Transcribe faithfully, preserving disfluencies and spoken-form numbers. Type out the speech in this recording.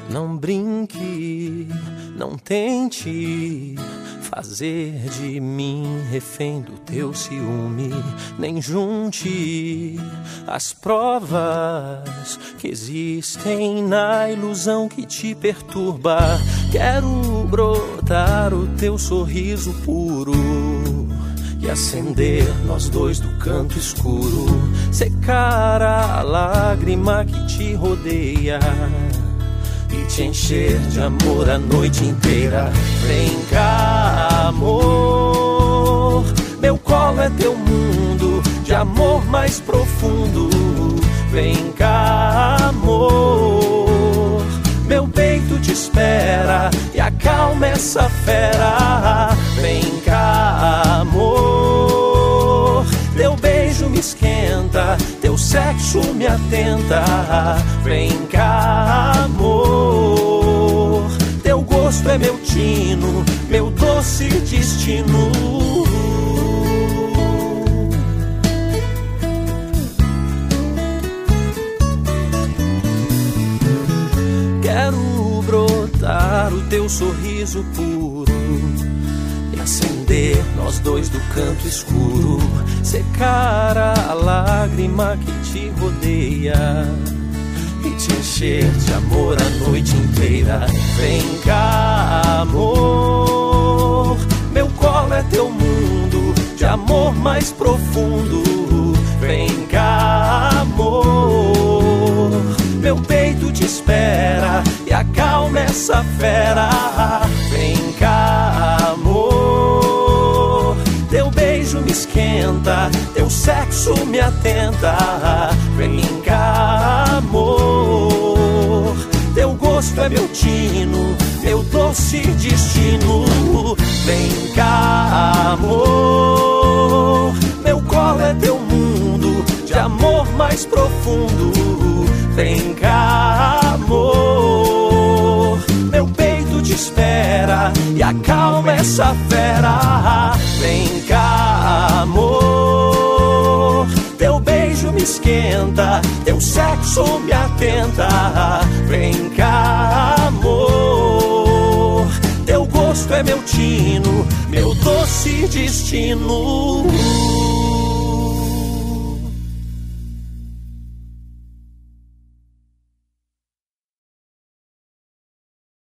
Não brinque, não tente fazer de mim refém do teu ciúme, nem junte as provas que existem na ilusão que te perturba. Quero brotar o teu sorriso puro e acender nós dois do canto escuro, secar a lágrima que te rodeia e te encher de amor a noite inteira. Vem cá, amor, meu colo é teu mundo de amor mais profundo. Vem cá, amor, meu peito te espera e acalma essa fera. Vem cá, amor, teu beijo me esquenta, teu sexo me atenta. Vem cá, amor, teu gosto é meu tino, meu doce destino. Quero brotar o teu sorriso puro e acender nós dois do canto escuro, secar a lágrima que te rodeia e te encher de amor a noite inteira. Vem cá, amor, meu colo é teu mundo de amor mais profundo. Vem cá, amor, meu peito te espera e acalma essa fera. Vem cá, amor, teu beijo me esquenta, teu sexo me atenta. Vem cá, amor, teu gosto é meu tino, meu doce destino. Vem cá, amor, meu colo é teu mundo de amor mais profundo. Vem cá, amor, meu peito te espera e acalma essa fera. Vem cá, amor, teu beijo me esquenta, teu sexo me atenta. Vem cá, amor, teu gosto é meu tino, meu doce destino.